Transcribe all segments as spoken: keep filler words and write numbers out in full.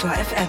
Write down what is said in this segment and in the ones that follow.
Detektor F M.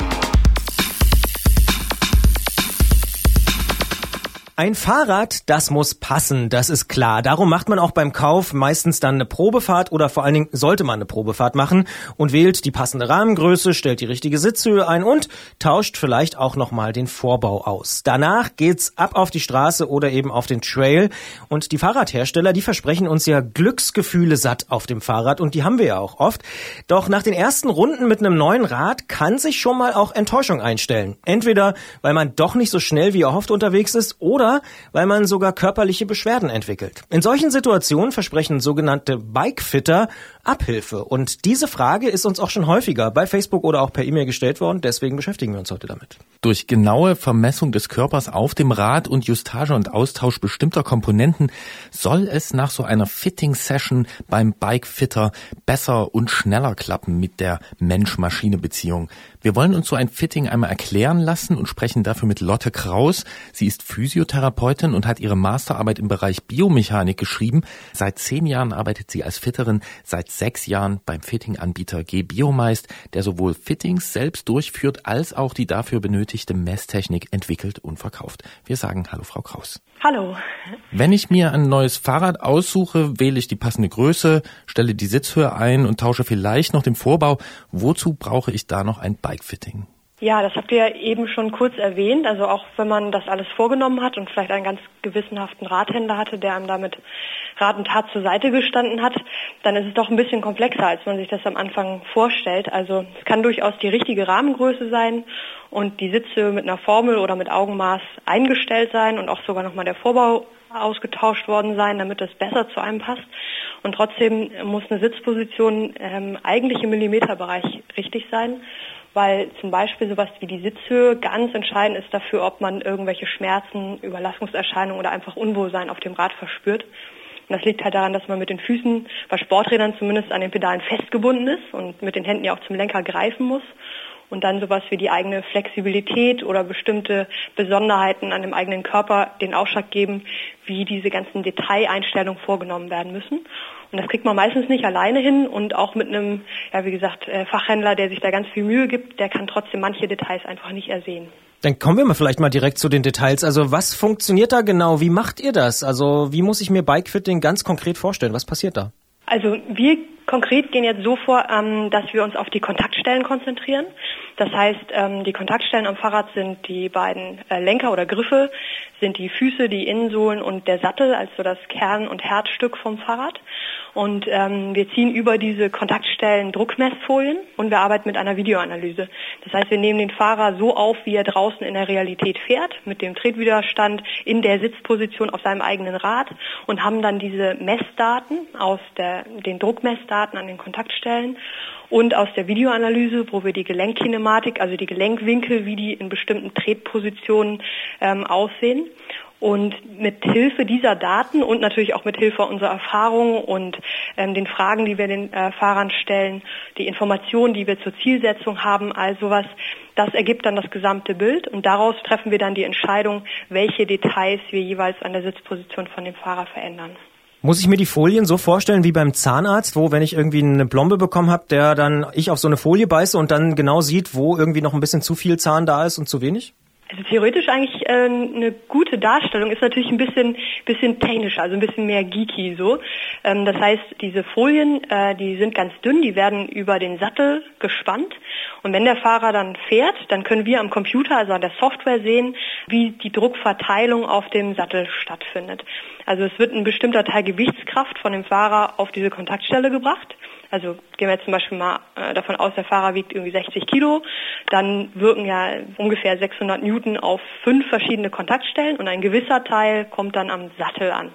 Ein Fahrrad, das muss passen, das ist klar. Darum macht man auch beim Kauf meistens dann eine Probefahrt oder vor allen Dingen sollte man eine Probefahrt machen und wählt die passende Rahmengröße, stellt die richtige Sitzhöhe ein und tauscht vielleicht auch nochmal den Vorbau aus. Danach geht's ab auf die Straße oder eben auf den Trail und die Fahrradhersteller, die versprechen uns ja Glücksgefühle satt auf dem Fahrrad und die haben wir ja auch oft. Doch nach den ersten Runden mit einem neuen Rad kann sich schon mal auch Enttäuschung einstellen. Entweder, weil man doch nicht so schnell wie erhofft unterwegs ist oder weil man sogar körperliche Beschwerden entwickelt. In solchen Situationen versprechen sogenannte Bikefitter Abhilfe. Und diese Frage ist uns auch schon häufiger bei Facebook oder auch per E-Mail gestellt worden. Deswegen beschäftigen wir uns heute damit. Durch genaue Vermessung des Körpers auf dem Rad und Justage und Austausch bestimmter Komponenten soll es nach so einer Fitting-Session beim Bikefitter besser und schneller klappen mit der Mensch-Maschine-Beziehung. Wir wollen uns so ein Fitting einmal erklären lassen und sprechen dafür mit Lotte Kraus. Sie ist Physiotherapeutin und hat ihre Masterarbeit im Bereich Biomechanik geschrieben. Seit zehn Jahren arbeitet sie als Fitterin, seit sechs Jahren beim Fitting-Anbieter G-Biomeist, der sowohl Fittings selbst durchführt, als auch die dafür benötigte Messtechnik entwickelt und verkauft. Wir sagen Hallo, Frau Kraus. Hallo. Wenn ich mir ein neues Fahrrad aussuche, wähle ich die passende Größe, stelle die Sitzhöhe ein und tausche vielleicht noch den Vorbau. Wozu brauche ich da noch ein Bike-Fitting? Ja, das habt ihr ja eben schon kurz erwähnt. Also auch wenn man das alles vorgenommen hat und vielleicht einen ganz gewissenhaften Radhändler hatte, der einem damit Rat und Tat zur Seite gestanden hat, dann ist es doch ein bisschen komplexer, als man sich das am Anfang vorstellt. Also es kann durchaus die richtige Rahmengröße sein und die Sitzhöhe mit einer Formel oder mit Augenmaß eingestellt sein und auch sogar nochmal der Vorbau ausgetauscht worden sein, damit das besser zu einem passt. Und trotzdem muss eine Sitzposition ähm, eigentlich im Millimeterbereich richtig sein, weil zum Beispiel sowas wie die Sitzhöhe ganz entscheidend ist dafür, ob man irgendwelche Schmerzen, Überlastungserscheinungen oder einfach Unwohlsein auf dem Rad verspürt. Und das liegt halt daran, dass man mit den Füßen, bei Sporträdern zumindest, an den Pedalen festgebunden ist und mit den Händen ja auch zum Lenker greifen muss. Und dann sowas wie die eigene Flexibilität oder bestimmte Besonderheiten an dem eigenen Körper den Ausschlag geben, wie diese ganzen Detaileinstellungen vorgenommen werden müssen. Und das kriegt man meistens nicht alleine hin und auch mit einem, ja wie gesagt, Fachhändler, der sich da ganz viel Mühe gibt, der kann trotzdem manche Details einfach nicht ersehen. Dann kommen wir mal vielleicht mal direkt zu den Details. Also was funktioniert da genau? Wie macht ihr das? Also wie muss ich mir Bikefitting ganz konkret vorstellen? Was passiert da? Also wir konkret gehen jetzt so vor, ähm, dass wir uns auf die Kontaktstellen konzentrieren. Das heißt, ähm, die Kontaktstellen am Fahrrad sind die beiden äh, Lenker oder Griffe, sind die Füße, die Innensohlen und der Sattel, also das Kern- und Herzstück vom Fahrrad. Und ähm, wir ziehen über diese Kontaktstellen Druckmessfolien und wir arbeiten mit einer Videoanalyse. Das heißt, wir nehmen den Fahrer so auf, wie er draußen in der Realität fährt, mit dem Tretwiderstand in der Sitzposition auf seinem eigenen Rad und haben dann diese Messdaten aus der, den Druckmessdaten an den Kontaktstellen und aus der Videoanalyse, wo wir die Gelenkkinematik, also die Gelenkwinkel, wie die in bestimmten Tretpositionen ähm, aussehen. Und mit Hilfe dieser Daten und natürlich auch mit Hilfe unserer Erfahrungen und ähm, den Fragen, die wir den äh, Fahrern stellen, die Informationen, die wir zur Zielsetzung haben, all sowas, das ergibt dann das gesamte Bild und daraus treffen wir dann die Entscheidung, welche Details wir jeweils an der Sitzposition von dem Fahrer verändern. Muss ich mir die Folien so vorstellen wie beim Zahnarzt, wo, wenn ich irgendwie eine Plombe bekommen habe, der dann ich auf so eine Folie beiße und dann genau sieht, wo irgendwie noch ein bisschen zu viel Zahn da ist und zu wenig? Also theoretisch eigentlich äh, eine gute Darstellung, ist natürlich ein bisschen bisschen technischer, also ein bisschen mehr geeky so. Ähm, das heißt, diese Folien, äh, die sind ganz dünn, die werden über den Sattel gespannt und wenn der Fahrer dann fährt, dann können wir am Computer, also an der Software sehen, wie die Druckverteilung auf dem Sattel stattfindet. Also es wird ein bestimmter Teil Gewichtskraft von dem Fahrer auf diese Kontaktstelle gebracht. Also gehen wir jetzt zum Beispiel mal äh, davon aus, der Fahrer wiegt irgendwie sechzig Kilo, dann wirken ja ungefähr sechshundert Newton auf fünf verschiedene Kontaktstellen und ein gewisser Teil kommt dann am Sattel an.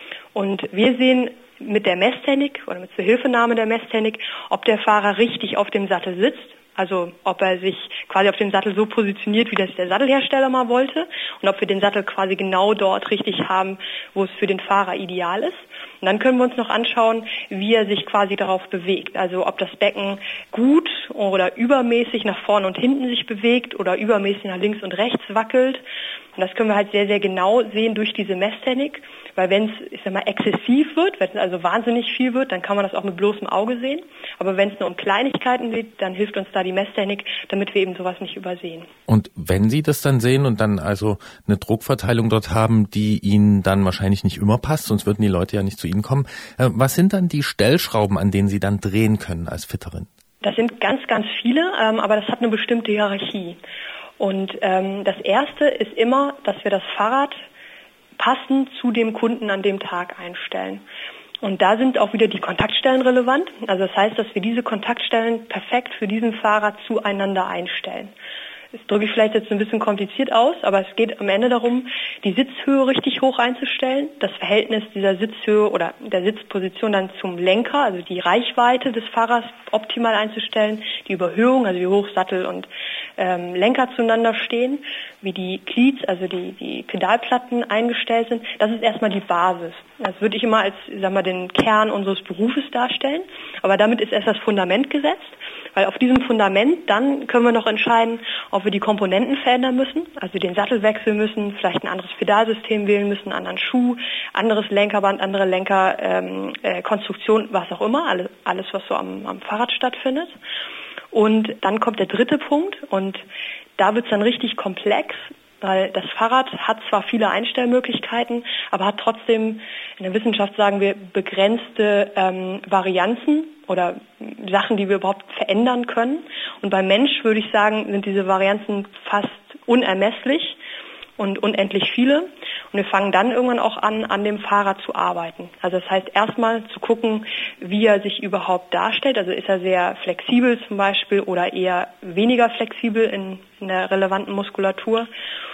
Und wir sehen mit der Messtechnik oder mit Zuhilfenahme der Messtechnik, ob der Fahrer richtig auf dem Sattel sitzt. Also ob er sich quasi auf dem Sattel so positioniert, wie das der Sattelhersteller mal wollte und ob wir den Sattel quasi genau dort richtig haben, wo es für den Fahrer ideal ist. Und dann können wir uns noch anschauen, wie er sich quasi darauf bewegt. Also ob das Becken gut oder übermäßig nach vorne und hinten sich bewegt oder übermäßig nach links und rechts wackelt. Und das können wir halt sehr, sehr genau sehen durch diese Messtechnik. Weil wenn es, ich sag mal, exzessiv wird, wenn es also wahnsinnig viel wird, dann kann man das auch mit bloßem Auge sehen. Aber wenn es nur um Kleinigkeiten geht, dann hilft uns da die Messtechnik, damit wir eben sowas nicht übersehen. Und wenn Sie das dann sehen und dann also eine Druckverteilung dort haben, die Ihnen dann wahrscheinlich nicht immer passt, sonst würden die Leute ja nicht zu Ihnen kommen, äh, was sind dann die Stellschrauben, an denen Sie dann drehen können als Fitterin? Das sind ganz, ganz viele, ähm, aber das hat eine bestimmte Hierarchie. Und ähm, das Erste ist immer, dass wir das Fahrrad passend zu dem Kunden an dem Tag einstellen. Und da sind auch wieder die Kontaktstellen relevant. Also das heißt, dass wir diese Kontaktstellen perfekt für diesen Fahrer zueinander einstellen. Das drücke ich vielleicht jetzt ein bisschen kompliziert aus, aber es geht am Ende darum, die Sitzhöhe richtig hoch einzustellen, das Verhältnis dieser Sitzhöhe oder der Sitzposition dann zum Lenker, also die Reichweite des Fahrers optimal einzustellen, die Überhöhung, also wie hoch Sattel und ähm, Lenker zueinander stehen, wie die Cleats, also die, die Pedalplatten eingestellt sind. Das ist erstmal die Basis. Das würde ich immer als, sag mal, den Kern unseres Berufes darstellen, aber damit ist erst das Fundament gesetzt. Weil auf diesem Fundament dann können wir noch entscheiden, ob wir die Komponenten verändern müssen, also den Sattel wechseln müssen, vielleicht ein anderes Pedalsystem wählen müssen, einen anderen Schuh, anderes Lenkerband, andere Lenker, ähm, äh, Konstruktion, was auch immer, alles, alles was so am, am Fahrrad stattfindet. Und dann kommt der dritte Punkt und da wird es dann richtig komplex, weil das Fahrrad hat zwar viele Einstellmöglichkeiten, aber hat trotzdem, in der Wissenschaft sagen wir, begrenzte ähm, Varianzen oder Sachen, die wir überhaupt verändern können. Und beim Mensch würde ich sagen, sind diese Varianzen fast unermesslich und unendlich viele. Und wir fangen dann irgendwann auch an, an dem Fahrrad zu arbeiten. Also das heißt erstmal zu gucken, wie er sich überhaupt darstellt. Also ist er sehr flexibel zum Beispiel oder eher weniger flexibel in, in der relevanten Muskulatur.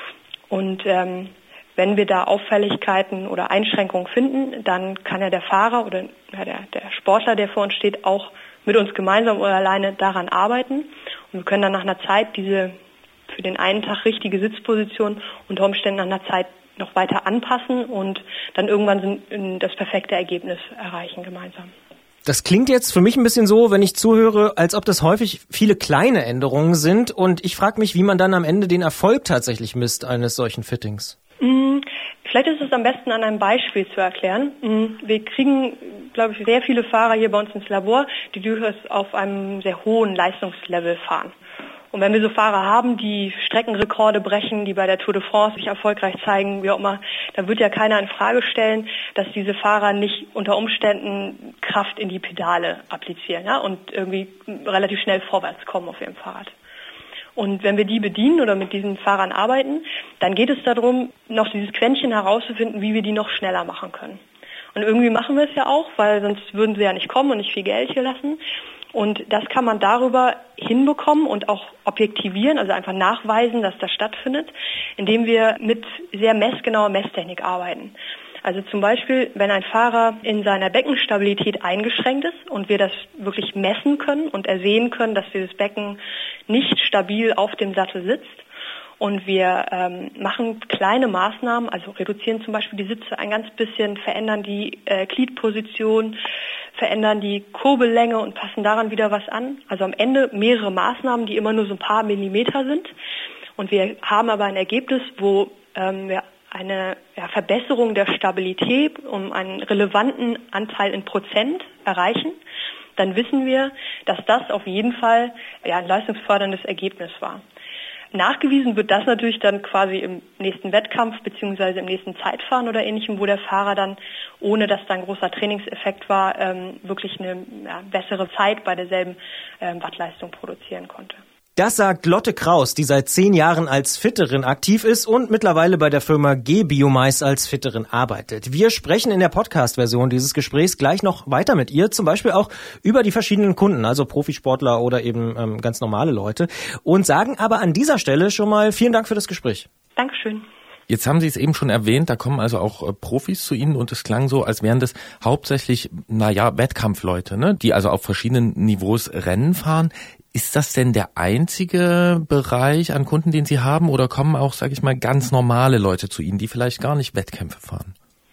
Und ähm, wenn wir da Auffälligkeiten oder Einschränkungen finden, dann kann ja der Fahrer oder ja, der, der Sportler, der vor uns steht, auch mit uns gemeinsam oder alleine daran arbeiten. Und wir können dann nach einer Zeit diese für den einen Tag richtige Sitzposition unter Umständen nach einer Zeit noch weiter anpassen und dann irgendwann das perfekte Ergebnis erreichen gemeinsam. Das klingt jetzt für mich ein bisschen so, wenn ich zuhöre, als ob das häufig viele kleine Änderungen sind. Und ich frage mich, wie man dann am Ende den Erfolg tatsächlich misst eines solchen Fittings. Mm, vielleicht ist es am besten an einem Beispiel zu erklären. Mm, wir kriegen, glaube ich, sehr viele Fahrer hier bei uns ins Labor, die durchaus auf einem sehr hohen Leistungslevel fahren. Und wenn wir so Fahrer haben, die Streckenrekorde brechen, die bei der Tour de France sich erfolgreich zeigen, wie auch immer, dann wird ja keiner in Frage stellen, dass diese Fahrer nicht unter Umständen Kraft in die Pedale applizieren, ja, und irgendwie relativ schnell vorwärts kommen auf ihrem Fahrrad. Und wenn wir die bedienen oder mit diesen Fahrern arbeiten, dann geht es darum, noch dieses Quäntchen herauszufinden, wie wir die noch schneller machen können. Und irgendwie machen wir es ja auch, weil sonst würden sie ja nicht kommen und nicht viel Geld hier lassen. Und das kann man darüber hinbekommen und auch objektivieren, also einfach nachweisen, dass das stattfindet, indem wir mit sehr messgenauer Messtechnik arbeiten. Also zum Beispiel, wenn ein Fahrer in seiner Beckenstabilität eingeschränkt ist und wir das wirklich messen können und ersehen können, dass dieses Becken nicht stabil auf dem Sattel sitzt, und wir ähm, machen kleine Maßnahmen, also reduzieren zum Beispiel die Sitze ein ganz bisschen, verändern die äh, Gliedposition, verändern die Kurbellänge und passen daran wieder was an. Also am Ende mehrere Maßnahmen, die immer nur so ein paar Millimeter sind. Und wir haben aber ein Ergebnis, wo ähm, wir eine ja, Verbesserung der Stabilität um einen relevanten Anteil in Prozent erreichen. Dann wissen wir, dass das auf jeden Fall ja, ein leistungsförderndes Ergebnis war. Nachgewiesen wird das natürlich dann quasi im nächsten Wettkampf beziehungsweise im nächsten Zeitfahren oder Ähnlichem, wo der Fahrer dann, ohne dass da ein großer Trainingseffekt war, ähm, wirklich eine ja, bessere Zeit bei derselben ähm, Wattleistung produzieren konnte. Das sagt Lotte Kraus, die seit zehn Jahren als Fitterin aktiv ist und mittlerweile bei der Firma G-Biomice als Fitterin arbeitet. Wir sprechen in der Podcast-Version dieses Gesprächs gleich noch weiter mit ihr, zum Beispiel auch über die verschiedenen Kunden, also Profisportler oder eben ähm, ganz normale Leute, und sagen aber an dieser Stelle schon mal vielen Dank für das Gespräch. Dankeschön. Jetzt haben Sie es eben schon erwähnt, da kommen also auch äh, Profis zu Ihnen und es klang so, als wären das hauptsächlich, naja, Wettkampfleute, ne, die also auf verschiedenen Niveaus Rennen fahren. Ist das denn der einzige Bereich an Kunden, den Sie haben, oder kommen auch, sage ich mal, ganz normale Leute zu Ihnen, die vielleicht gar nicht Wettkämpfe fahren?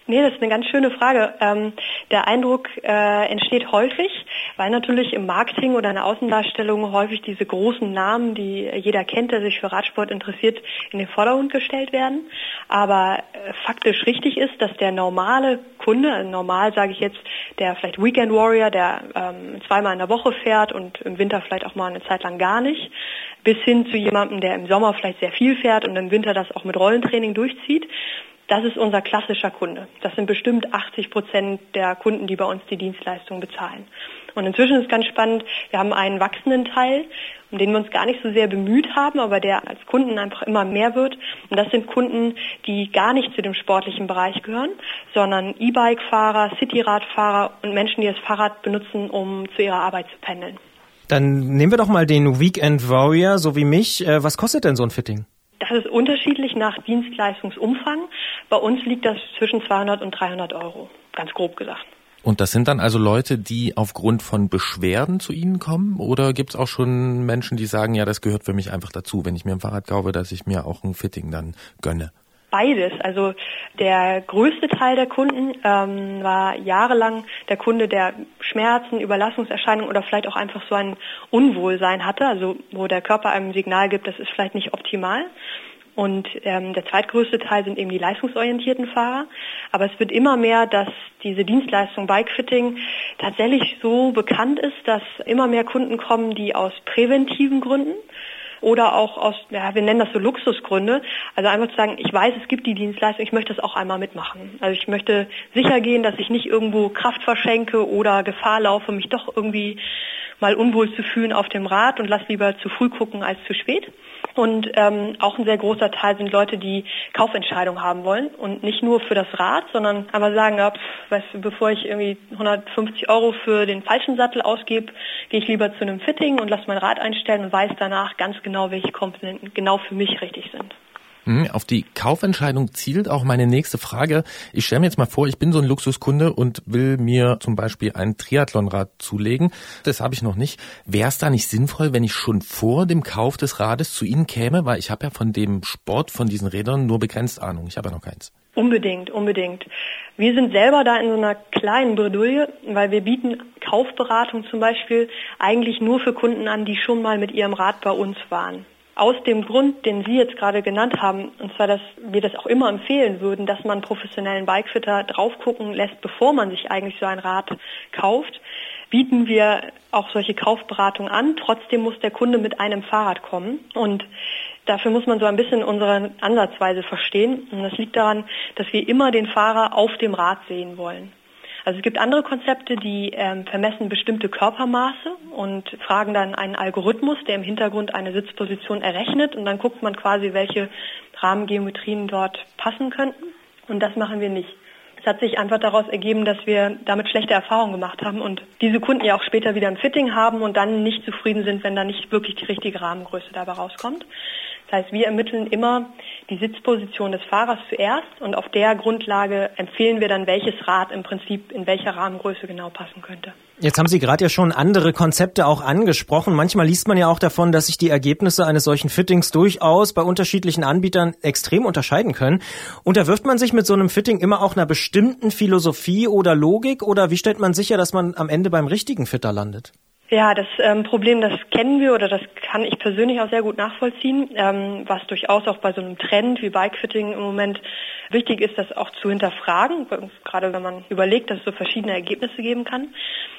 Nee, das ist eine ganz schöne Frage. Ähm, der Eindruck äh, entsteht häufig, weil natürlich im Marketing oder in der Außendarstellung häufig diese großen Namen, die jeder kennt, der sich für Radsport interessiert, in den Vordergrund gestellt werden. Aber äh, faktisch richtig ist, dass der normale Kunde, also normal sage ich jetzt, der vielleicht Weekend Warrior, der ähm, zweimal in der Woche fährt und im Winter vielleicht auch mal eine Zeit lang gar nicht, bis hin zu jemandem, der im Sommer vielleicht sehr viel fährt und im Winter das auch mit Rollentraining durchzieht. Das ist unser klassischer Kunde. Das sind bestimmt achtzig Prozent der Kunden, die bei uns die Dienstleistung bezahlen. Und inzwischen ist ganz spannend, wir haben einen wachsenden Teil, um den wir uns gar nicht so sehr bemüht haben, aber der als Kunden einfach immer mehr wird. Und das sind Kunden, die gar nicht zu dem sportlichen Bereich gehören, sondern E-Bike-Fahrer, Cityradfahrer und Menschen, die das Fahrrad benutzen, um zu ihrer Arbeit zu pendeln. Dann nehmen wir doch mal den Weekend Warrior, so wie mich. Was kostet denn so ein Fitting? Das ist unterschiedlich nach Dienstleistungsumfang. Bei uns liegt das zwischen zweihundert und dreihundert Euro, ganz grob gesagt. Und das sind dann also Leute, die aufgrund von Beschwerden zu Ihnen kommen? Oder gibt es auch schon Menschen, die sagen, ja, das gehört für mich einfach dazu, wenn ich mir ein Fahrrad kaufe, dass ich mir auch ein Fitting dann gönne? Beides. Also der größte Teil der Kunden ähm, war jahrelang der Kunde, der Schmerzen, Überlastungserscheinungen oder vielleicht auch einfach so ein Unwohlsein hatte, also wo der Körper einem ein Signal gibt, das ist vielleicht nicht optimal. Und ähm, der zweitgrößte Teil sind eben die leistungsorientierten Fahrer. Aber es wird immer mehr, dass diese Dienstleistung Bikefitting tatsächlich so bekannt ist, dass immer mehr Kunden kommen, die aus präventiven Gründen oder auch aus, ja, wir nennen das so Luxusgründe. Also einfach zu sagen, ich weiß, es gibt die Dienstleistung, ich möchte das auch einmal mitmachen. Also ich möchte sicher gehen, dass ich nicht irgendwo Kraft verschenke oder Gefahr laufe, mich doch irgendwie mal unwohl zu fühlen auf dem Rad und lass lieber zu früh gucken als zu spät. Und ähm, auch ein sehr großer Teil sind Leute, die Kaufentscheidungen haben wollen und nicht nur für das Rad, sondern aber sagen, ja, pf, weißt du, bevor ich irgendwie hundertfünfzig Euro für den falschen Sattel ausgebe, gehe ich lieber zu einem Fitting und lasse mein Rad einstellen und weiß danach ganz genau, welche Komponenten genau für mich richtig sind. Auf die Kaufentscheidung zielt auch meine nächste Frage. Ich stelle mir jetzt mal vor, ich bin so ein Luxuskunde und will mir zum Beispiel ein Triathlonrad zulegen. Das habe ich noch nicht. Wäre es da nicht sinnvoll, wenn ich schon vor dem Kauf des Rades zu Ihnen käme? Weil ich habe ja von dem Sport, von diesen Rädern nur begrenzt Ahnung. Ich habe ja noch keins. Unbedingt, unbedingt. Wir sind selber da in so einer kleinen Bredouille, weil wir bieten Kaufberatung zum Beispiel eigentlich nur für Kunden an, die schon mal mit ihrem Rad bei uns waren. Aus dem Grund, den Sie jetzt gerade genannt haben, und zwar, dass wir das auch immer empfehlen würden, dass man professionellen Bikefitter drauf gucken lässt, bevor man sich eigentlich so ein Rad kauft, bieten wir auch solche Kaufberatungen an. Trotzdem muss der Kunde mit einem Fahrrad kommen und dafür muss man so ein bisschen unsere Ansatzweise verstehen. Und das liegt daran, dass wir immer den Fahrer auf dem Rad sehen wollen. Also es gibt andere Konzepte, die ähm, vermessen bestimmte Körpermaße und fragen dann einen Algorithmus, der im Hintergrund eine Sitzposition errechnet und dann guckt man quasi, welche Rahmengeometrien dort passen könnten. Und das machen wir nicht. Es hat sich einfach daraus ergeben, dass wir damit schlechte Erfahrungen gemacht haben und diese Kunden ja auch später wieder ein Fitting haben und dann nicht zufrieden sind, wenn da nicht wirklich die richtige Rahmengröße dabei rauskommt. Das heißt, wir ermitteln immer die Sitzposition des Fahrers zuerst und auf der Grundlage empfehlen wir dann, welches Rad im Prinzip in welcher Rahmengröße genau passen könnte. Jetzt haben Sie gerade ja schon andere Konzepte auch angesprochen. Manchmal liest man ja auch davon, dass sich die Ergebnisse eines solchen Fittings durchaus bei unterschiedlichen Anbietern extrem unterscheiden können. Unterwirft man sich mit so einem Fitting immer auch einer bestimmten Philosophie oder Logik oder wie stellt man sicher, dass man am Ende beim richtigen Fitter landet? Ja, das ähm, Problem, das kennen wir oder das kann ich persönlich auch sehr gut nachvollziehen, ähm, was durchaus auch bei so einem Trend wie Bikefitting im Moment wichtig ist, das auch zu hinterfragen, gerade wenn man überlegt, dass es so verschiedene Ergebnisse geben kann.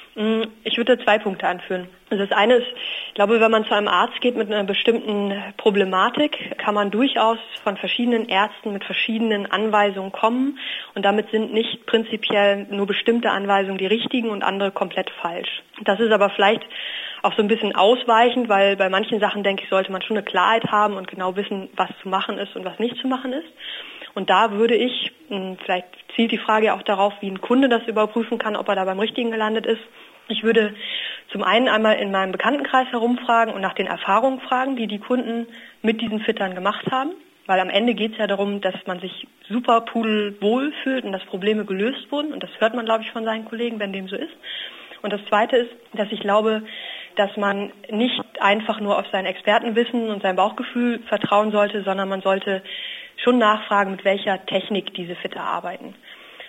Ich würde zwei Punkte anführen. Also das eine ist, ich glaube, wenn man zu einem Arzt geht mit einer bestimmten Problematik, kann man durchaus von verschiedenen Ärzten mit verschiedenen Anweisungen kommen und damit sind nicht prinzipiell nur bestimmte Anweisungen die richtigen und andere komplett falsch. Das ist aber vielleicht auch so ein bisschen ausweichend, weil bei manchen Sachen, denke ich, sollte man schon eine Klarheit haben und genau wissen, was zu machen ist und was nicht zu machen ist. Und da würde ich, vielleicht zielt die Frage auch darauf, wie ein Kunde das überprüfen kann, ob er da beim Richtigen gelandet ist. Ich würde zum einen einmal in meinem Bekanntenkreis herumfragen und nach den Erfahrungen fragen, die die Kunden mit diesen Fittern gemacht haben. Weil am Ende geht es ja darum, dass man sich super pudelwohl fühlt und dass Probleme gelöst wurden. Und das hört man, glaube ich, von seinen Kollegen, wenn dem so ist. Und das Zweite ist, dass ich glaube, dass man nicht einfach nur auf sein Expertenwissen und sein Bauchgefühl vertrauen sollte, sondern man sollte schon nachfragen, mit welcher Technik diese Fitter arbeiten.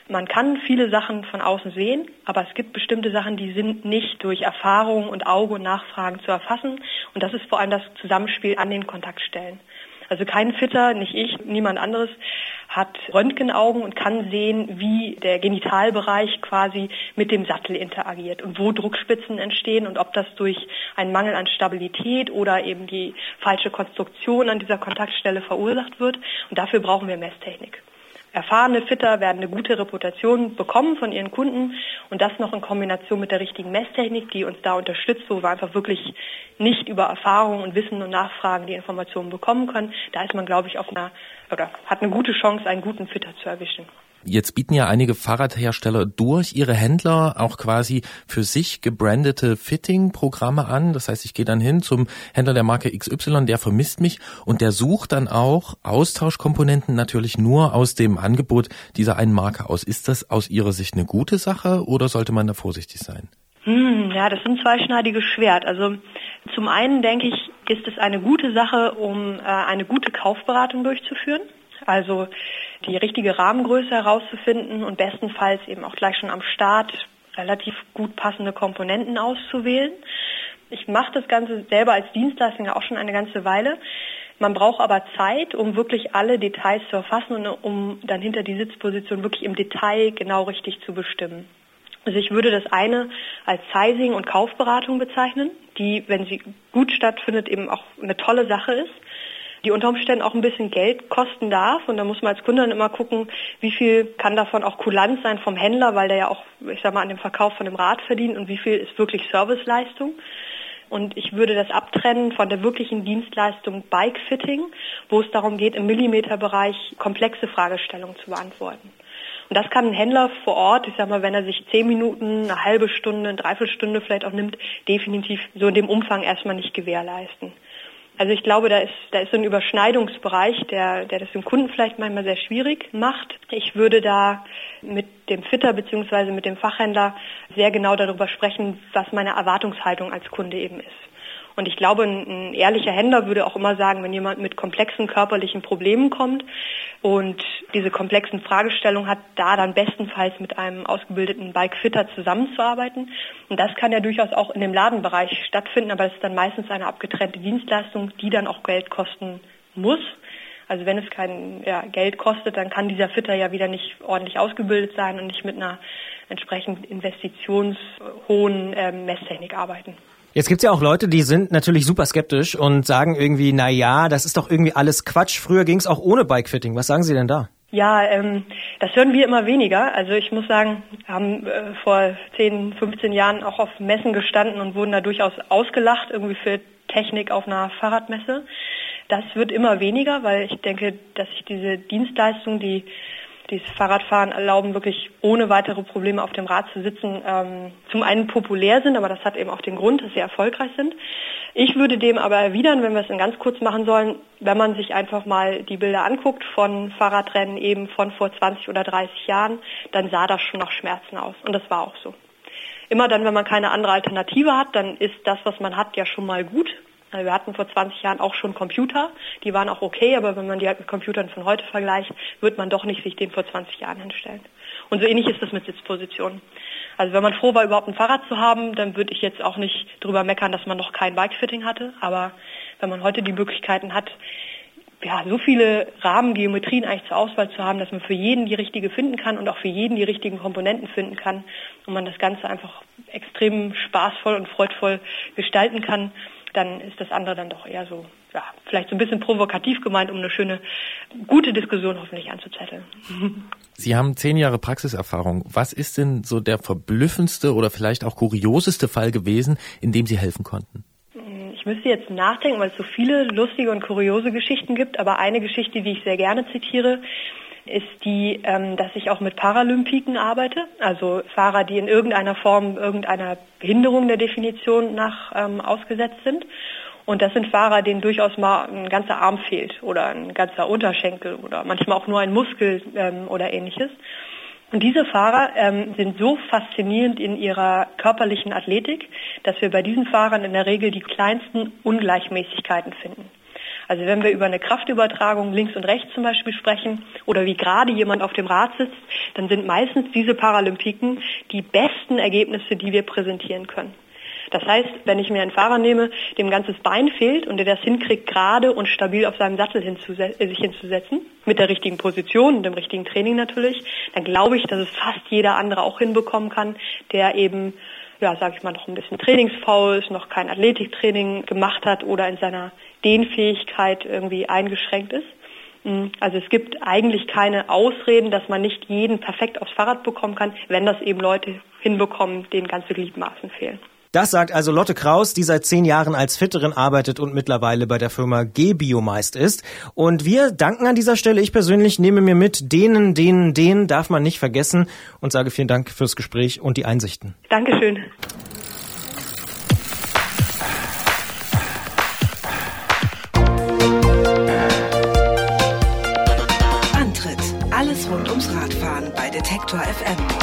Man kann viele Sachen von außen sehen, aber es gibt bestimmte Sachen, die sind nicht durch Erfahrung und Auge und Nachfragen zu erfassen. Und das ist vor allem das Zusammenspiel an den Kontaktstellen. Also kein Fitter, nicht ich, niemand anderes, hat Röntgenaugen und kann sehen, wie der Genitalbereich quasi mit dem Sattel interagiert und wo Druckspitzen entstehen und ob das durch einen Mangel an Stabilität oder eben die falsche Konstruktion an dieser Kontaktstelle verursacht wird. Und dafür brauchen wir Messtechnik. Erfahrene Fitter werden eine gute Reputation bekommen von ihren Kunden und das noch in Kombination mit der richtigen Messtechnik, die uns da unterstützt, wo wir einfach wirklich nicht über Erfahrung und Wissen und Nachfragen die Informationen bekommen können. Da ist man, glaube ich, auf einer oder hat eine gute Chance, einen guten Fitter zu erwischen. Jetzt bieten ja einige Fahrradhersteller durch ihre Händler auch quasi für sich gebrandete Fitting-Programme an. Das heißt, ich gehe dann hin zum Händler der Marke X Y, der vermisst mich und der sucht dann auch Austauschkomponenten natürlich nur aus dem Angebot dieser einen Marke aus. Ist das aus Ihrer Sicht eine gute Sache oder sollte man da vorsichtig sein? Hm, ja, das ist ein zweischneidiges Schwert. Also zum einen denke ich, ist es eine gute Sache, um äh, eine gute Kaufberatung durchzuführen. Also die richtige Rahmengröße herauszufinden und bestenfalls eben auch gleich schon am Start relativ gut passende Komponenten auszuwählen. Ich mache das Ganze selber als Dienstleistung ja auch schon eine ganze Weile. Man braucht aber Zeit, um wirklich alle Details zu erfassen und um dann hinter die Sitzposition wirklich im Detail genau richtig zu bestimmen. Also ich würde das eine als Sizing und Kaufberatung bezeichnen, die, wenn sie gut stattfindet, eben auch eine tolle Sache ist, die unter Umständen auch ein bisschen Geld kosten darf. Und da muss man als Kunde dann immer gucken, wie viel kann davon auch Kulanz sein vom Händler, weil der ja auch, ich sag mal, an dem Verkauf von dem Rad verdient und wie viel ist wirklich Serviceleistung. Und ich würde das abtrennen von der wirklichen Dienstleistung Bike-Fitting, wo es darum geht, im Millimeterbereich komplexe Fragestellungen zu beantworten. Und das kann ein Händler vor Ort, ich sag mal, wenn er sich zehn Minuten, eine halbe Stunde, eine Dreiviertelstunde vielleicht auch nimmt, definitiv so in dem Umfang erstmal nicht gewährleisten. Also ich glaube, da ist, da ist so ein Überschneidungsbereich, der, der das dem Kunden vielleicht manchmal sehr schwierig macht. Ich würde da mit dem Fitter bzw. mit dem Fachhändler sehr genau darüber sprechen, was meine Erwartungshaltung als Kunde eben ist. Und ich glaube, ein, ein ehrlicher Händler würde auch immer sagen, wenn jemand mit komplexen körperlichen Problemen kommt und diese komplexen Fragestellungen hat, da dann bestenfalls mit einem ausgebildeten Bike-Fitter zusammenzuarbeiten. Und das kann ja durchaus auch in dem Ladenbereich stattfinden, aber es ist dann meistens eine abgetrennte Dienstleistung, die dann auch Geld kosten muss. Also wenn es kein ja, Geld kostet, dann kann dieser Fitter ja wieder nicht ordentlich ausgebildet sein und nicht mit einer entsprechend investitionshohen äh, Messtechnik arbeiten. Jetzt gibt's ja auch Leute, die sind natürlich super skeptisch und sagen irgendwie, na ja, das ist doch irgendwie alles Quatsch. Früher ging's auch ohne Bikefitting. Was sagen Sie denn da? Ja, ähm, das hören wir immer weniger. Also ich muss sagen, wir haben äh, vor zehn, fünfzehn Jahren auch auf Messen gestanden und wurden da durchaus ausgelacht, irgendwie für Technik auf einer Fahrradmesse. Das wird immer weniger, weil ich denke, dass sich diese Dienstleistung, die dieses Fahrradfahren erlauben, wirklich ohne weitere Probleme auf dem Rad zu sitzen, ähm, zum einen populär sind, aber das hat eben auch den Grund, dass sie erfolgreich sind. Ich würde dem aber erwidern, wenn wir es in ganz kurz machen sollen, wenn man sich einfach mal die Bilder anguckt von Fahrradrennen eben von vor zwanzig oder dreißig Jahren, dann sah das schon nach Schmerzen aus. Und das war auch so. Immer dann, wenn man keine andere Alternative hat, dann ist das, was man hat, ja schon mal gut. Also wir hatten vor zwanzig Jahren auch schon Computer, die waren auch okay, aber wenn man die halt mit Computern von heute vergleicht, wird man doch nicht sich den vor zwanzig Jahren hinstellen. Und so ähnlich ist das mit Sitzpositionen. Also wenn man froh war, überhaupt ein Fahrrad zu haben, dann würde ich jetzt auch nicht drüber meckern, dass man noch kein Bike-Fitting hatte. Aber wenn man heute die Möglichkeiten hat, ja, so viele Rahmengeometrien eigentlich zur Auswahl zu haben, dass man für jeden die richtige finden kann und auch für jeden die richtigen Komponenten finden kann und man das Ganze einfach extrem spaßvoll und freudvoll gestalten kann, dann ist das andere dann doch eher so, ja, vielleicht so ein bisschen provokativ gemeint, um eine schöne, gute Diskussion hoffentlich anzuzetteln. Sie haben zehn Jahre Praxiserfahrung. Was ist denn so der verblüffendste oder vielleicht auch kurioseste Fall gewesen, in dem Sie helfen konnten? Ich müsste jetzt nachdenken, weil es so viele lustige und kuriose Geschichten gibt, aber eine Geschichte, die ich sehr gerne zitiere, ist die, dass ich auch mit Paralympiken arbeite, also Fahrer, die in irgendeiner Form irgendeiner Behinderung der Definition nach ähm, ausgesetzt sind. Und das sind Fahrer, denen durchaus mal ein ganzer Arm fehlt oder ein ganzer Unterschenkel oder manchmal auch nur ein Muskel ähm, oder ähnliches. Und diese Fahrer ähm, sind so faszinierend in ihrer körperlichen Athletik, dass wir bei diesen Fahrern in der Regel die kleinsten Ungleichmäßigkeiten finden. Also wenn wir über eine Kraftübertragung links und rechts zum Beispiel sprechen oder wie gerade jemand auf dem Rad sitzt, dann sind meistens diese Paralympiken die besten Ergebnisse, die wir präsentieren können. Das heißt, wenn ich mir einen Fahrer nehme, dem ein ganzes Bein fehlt und der das hinkriegt, gerade und stabil auf seinem Sattel hinzuse- sich hinzusetzen, mit der richtigen Position und dem richtigen Training natürlich, dann glaube ich, dass es fast jeder andere auch hinbekommen kann, der eben, ja, sag ich mal, noch ein bisschen trainingsfaul ist, noch kein Athletiktraining gemacht hat oder in seiner Dehnfähigkeit irgendwie eingeschränkt ist. Also es gibt eigentlich keine Ausreden, dass man nicht jeden perfekt aufs Fahrrad bekommen kann, wenn das eben Leute hinbekommen, denen ganze Gliedmaßen fehlen. Das sagt also Lotte Kraus, die seit zehn Jahren als Fitterin arbeitet und mittlerweile bei der Firma G-Biomeist ist. Und wir danken an dieser Stelle. Ich persönlich nehme mir mit, denen, denen, denen darf man nicht vergessen und sage vielen Dank fürs Gespräch und die Einsichten. Dankeschön. Antritt: Alles rund ums Radfahren bei Detektor F M.